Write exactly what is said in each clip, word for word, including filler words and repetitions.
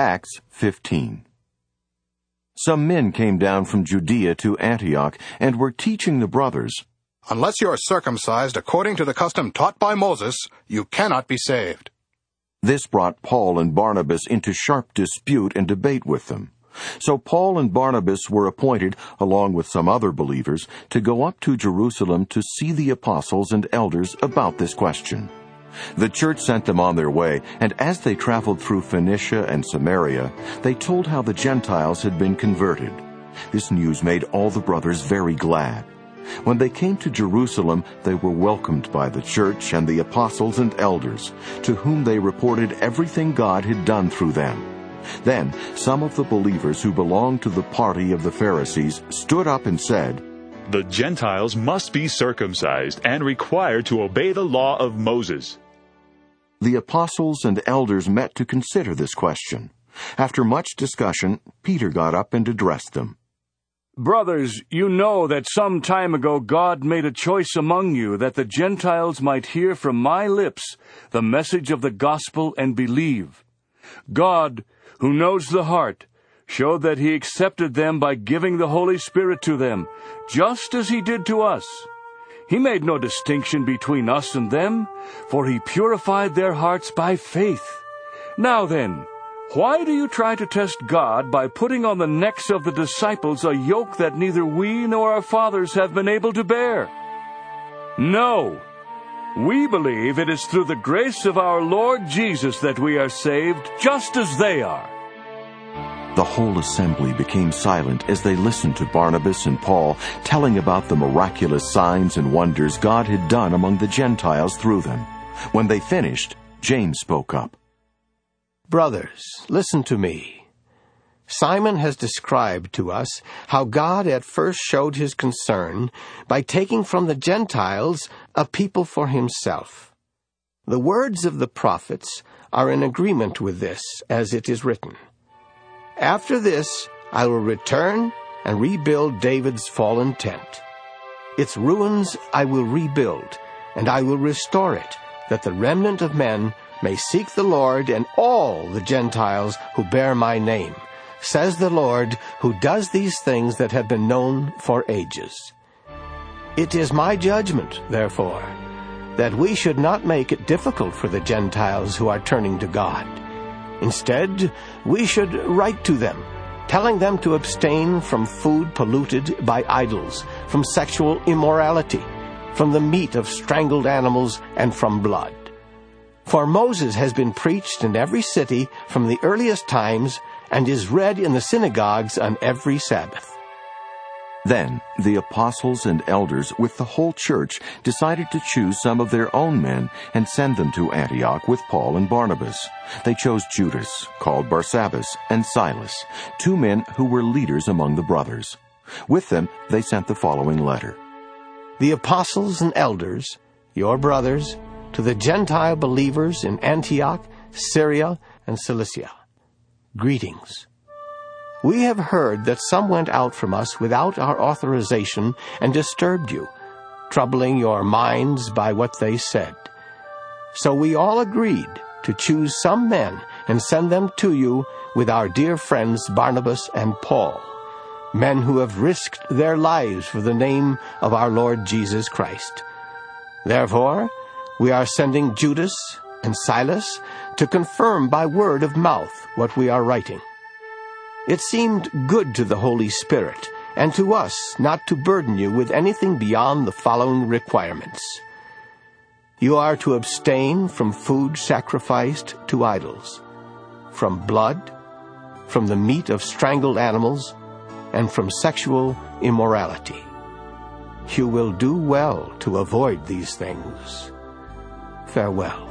Acts fifteen. Some men came down from Judea to Antioch and were teaching the brothers, "Unless you are circumcised according to the custom taught by Moses, you cannot be saved." This brought Paul and Barnabas into sharp dispute and debate with them. So Paul and Barnabas were appointed, along with some other believers, to go up to Jerusalem to see the apostles and elders about this question. The church sent them on their way, and as they traveled through Phoenicia and Samaria, they told how the Gentiles had been converted. This news made all the brothers very glad. When they came to Jerusalem, they were welcomed by the church and the apostles and elders, to whom they reported everything God had done through them. Then some of the believers who belonged to the party of the Pharisees stood up and said, "The Gentiles must be circumcised and required to obey the law of Moses." The apostles and elders met to consider this question. After much discussion, Peter got up and addressed them. "Brothers, you know that some time ago God made a choice among you that the Gentiles might hear from my lips the message of the gospel and believe. God, who knows the heart, showed that he accepted them by giving the Holy Spirit to them, just as he did to us. He made no distinction between us and them, for he purified their hearts by faith. Now then, why do you try to test God by putting on the necks of the disciples a yoke that neither we nor our fathers have been able to bear? No, we believe it is through the grace of our Lord Jesus that we are saved, just as they are." The whole assembly became silent as they listened to Barnabas and Paul telling about the miraculous signs and wonders God had done among the Gentiles through them. When they finished, James spoke up. "Brothers, listen to me. Simon has described to us how God at first showed his concern by taking from the Gentiles a people for himself. The words of the prophets are in agreement with this, as it is written, 'After this I will return and rebuild David's fallen tent. Its ruins I will rebuild, and I will restore it, that the remnant of men may seek the Lord, and all the Gentiles who bear my name, says the Lord, who does these things that have been known for ages.' It is my judgment, therefore, that we should not make it difficult for the Gentiles who are turning to God. Instead, we should write to them, telling them to abstain from food polluted by idols, from sexual immorality, from the meat of strangled animals, and from blood. For Moses has been preached in every city from the earliest times, and is read in the synagogues on every Sabbath." Then the apostles and elders with the whole church decided to choose some of their own men and send them to Antioch with Paul and Barnabas. They chose Judas, called Barsabbas, and Silas, two men who were leaders among the brothers. With them they sent the following letter. "The apostles and elders, your brothers, to the Gentile believers in Antioch, Syria, and Cilicia. Greetings. We have heard that some went out from us without our authorization and disturbed you, troubling your minds by what they said. So we all agreed to choose some men and send them to you with our dear friends Barnabas and Paul, men who have risked their lives for the name of our Lord Jesus Christ. Therefore, we are sending Judas and Silas to confirm by word of mouth what we are writing. It seemed good to the Holy Spirit and to us not to burden you with anything beyond the following requirements. You are to abstain from food sacrificed to idols, from blood, from the meat of strangled animals, and from sexual immorality. You will do well to avoid these things. Farewell."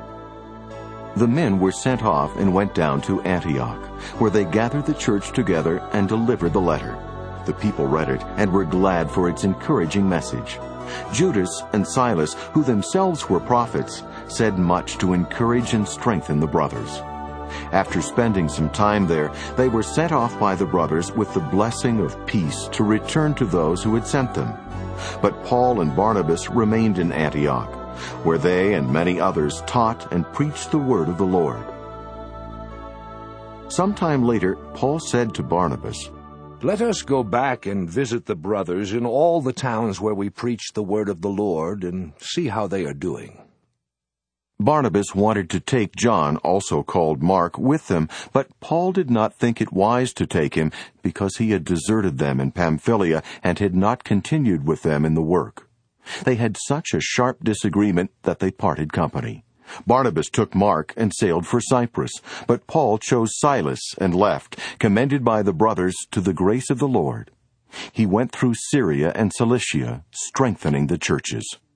The men were sent off and went down to Antioch, where they gathered the church together and delivered the letter. The people read it and were glad for its encouraging message. Judas and Silas, who themselves were prophets, said much to encourage and strengthen the brothers. After spending some time there, they were sent off by the brothers with the blessing of peace to return to those who had sent them. But Paul and Barnabas remained in Antioch, where they and many others taught and preached the word of the Lord. Sometime later, Paul said to Barnabas, "Let us go back and visit the brothers in all the towns where we preach the word of the Lord and see how they are doing." Barnabas wanted to take John, also called Mark, with them, but Paul did not think it wise to take him because he had deserted them in Pamphylia and had not continued with them in the work. They had such a sharp disagreement that they parted company. Barnabas took Mark and sailed for Cyprus, but Paul chose Silas and left, commended by the brothers to the grace of the Lord. He went through Syria and Cilicia, strengthening the churches.